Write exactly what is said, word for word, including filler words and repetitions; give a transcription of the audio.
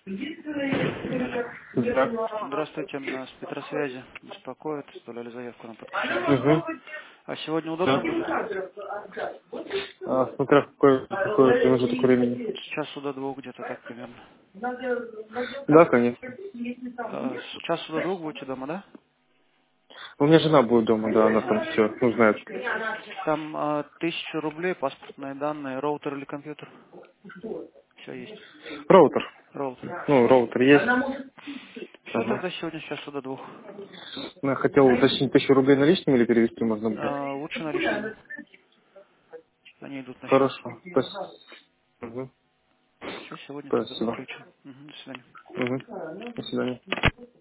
Да. Здравствуйте, нас с Петросвязи беспокоит, оставляли заявку на подключение. Угу. А сегодня удобно Да. будет? А, смотря какой, какой промежуток времени. С часу до двух где-то так примерно. Да, конечно. А, С часу до двух будете дома, да? У меня жена будет дома, да, она там Ага. все, ну, знает. Там а, тысяча рублей, паспортные данные, роутер или компьютер? Все есть. Роутер. Роутер. Ну, роутер есть. Все Ага. тогда сегодня с часу до двух. Ну, я хотел уточнить, тысячу рублей наличными или перевести можно будет? А, лучше наличными. Они идут на счет. Хорошо. Спасибо. Угу. Все, сегодня тогда Спасибо. подключим. Мгм, до свидания. Угу. До свидания.